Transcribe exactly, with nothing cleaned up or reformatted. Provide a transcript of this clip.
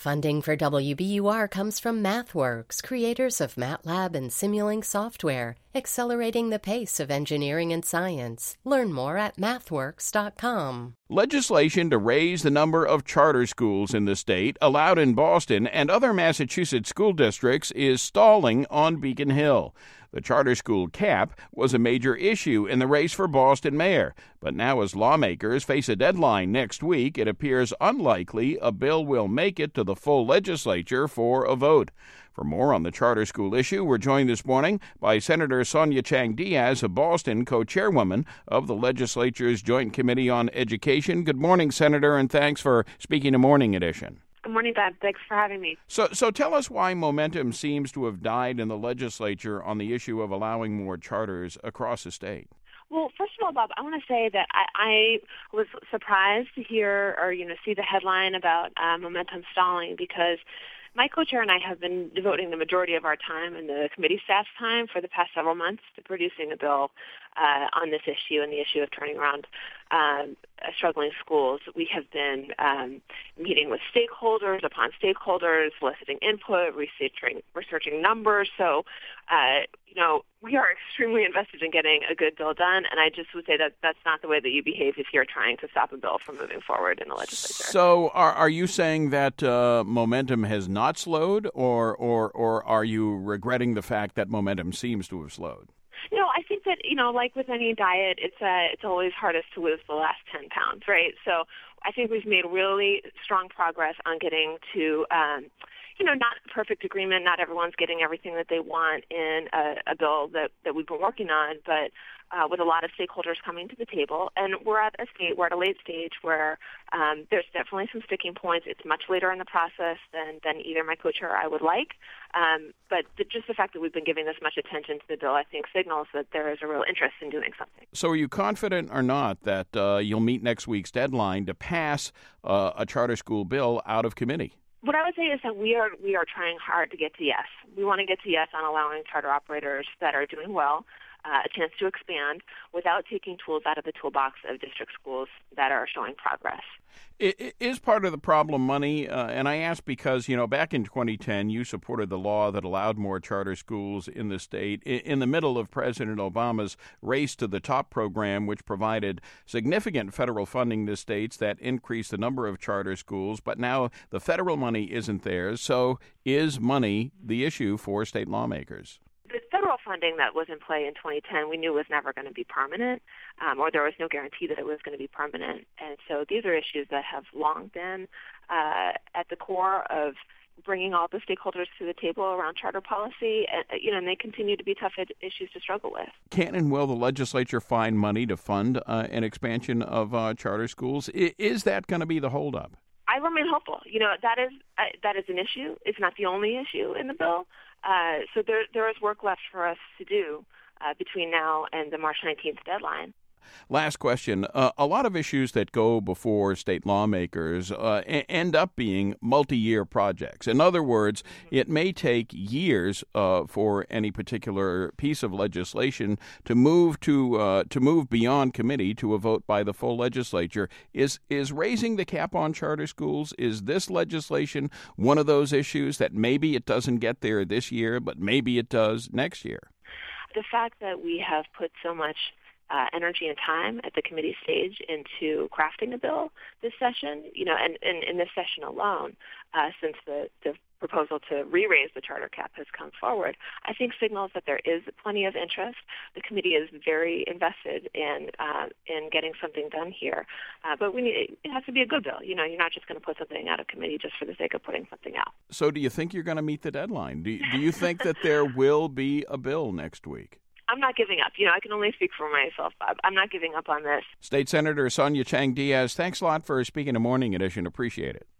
Funding for W B U R comes from MathWorks, creators of MATLAB and Simulink software, accelerating the pace of engineering and science. Learn more at mathworks dot com. Legislation to raise the number of charter schools in the state, allowed in Boston and other Massachusetts school districts, is stalling on Beacon Hill. The charter school cap was a major issue in the race for Boston mayor, but now as lawmakers face a deadline next week, it appears unlikely a bill will make it to the full legislature for a vote. For more on the charter school issue, we're joined this morning by Senator Sonia Chang Diaz of Boston, co-chairwoman of the legislature's Joint Committee on Education. Good morning, Senator, and thanks for speaking to Morning Edition. Good morning, Bob. Thanks for having me. So, so tell us why momentum seems to have died in the legislature on the issue of allowing more charters across the state. Well, first of all, Bob, I want to say that I, I was surprised to hear or, you know, see the headline about uh, momentum stalling, because my co-chair and I have been devoting the majority of our time and the committee staff's time for the past several months to producing a bill uh, on this issue and the issue of turning around um, struggling schools. We have been um, meeting with stakeholders upon stakeholders, soliciting input, researching, researching numbers. So, uh, you know, we are extremely invested in getting a good bill done, and I just would say that that's not the way that you behave if you're trying to stop a bill from moving forward in the legislature. So are, are you saying that uh, momentum has not slowed, or, or, or are you regretting the fact that momentum seems to have slowed? You know, I think that, you know, like with any diet, it's uh, it's always hardest to lose the last ten pounds, right? So I think we've made really strong progress on getting to, um, you know, not perfect agreement. Not everyone's getting everything that they want in a, a bill that, that we've been working on, but uh, with a lot of stakeholders coming to the table. And we're at a state, we're at a late stage where um, there's definitely some sticking points. It's much later in the process than, than either my co-chair or I would like. Um, but the, just the fact that we've been giving this much attention to the bill, I think, signals that there is a real interest in doing something. So are you confident or not that uh, you'll meet next week's deadline to pass uh, a charter school bill out of committee? What I would say is that we are we are trying hard to get to yes. We want to get to yes on allowing charter operators that are doing well uh, a chance to expand without taking tools out of the toolbox of district schools that are showing progress. It is part of the problem money, uh, and I ask because, you know, back in twenty ten, you supported the law that allowed more charter schools in the state in the middle of President Obama's Race to the Top program, which provided significant federal funding to states that increased the number of charter schools. But now the federal money isn't there. So is money the issue for state lawmakers? The federal funding that was in play in twenty ten, we knew was never going to be permanent, um, or there was no guarantee that it was going to be permanent. And so these are issues that have long been uh, at the core of bringing all the stakeholders to the table around charter policy, and, you know, and they continue to be tough ed- issues to struggle with. Can and will the legislature find money to fund uh, an expansion of uh, charter schools? I- is that going to be the holdup? I remain hopeful. You know, that is uh, that is an issue. It's not the only issue in the bill. Uh, so there there is work left for us to do uh, between now and the March nineteenth deadline. Last question. Uh, a lot of issues that go before state lawmakers uh, a- end up being multi-year projects. In other words, mm-hmm. it may take years uh, for any particular piece of legislation to move to uh, to move beyond committee to a vote by the full legislature. Is is raising the cap on charter schools, is this legislation one of those issues that maybe it doesn't get there this year, but maybe it does next year? The fact that we have put so much Uh, energy and time at the committee stage into crafting a bill this session, you know, and in this session alone, uh, since the, the proposal to re-raise the charter cap has come forward, I think signals that there is plenty of interest. The committee is very invested in uh, in getting something done here, uh, but we need, it has to be a good bill. You know, you're not just going to put something out of committee just for the sake of putting something out. So do you think you're going to meet the deadline? Do you, do you think that there will be a bill next week? I'm not giving up. You know, I can only speak for myself, Bob. I'm not giving up on this. State Senator Sonia Chang Diaz, thanks a lot for speaking to Morning Edition. Appreciate it.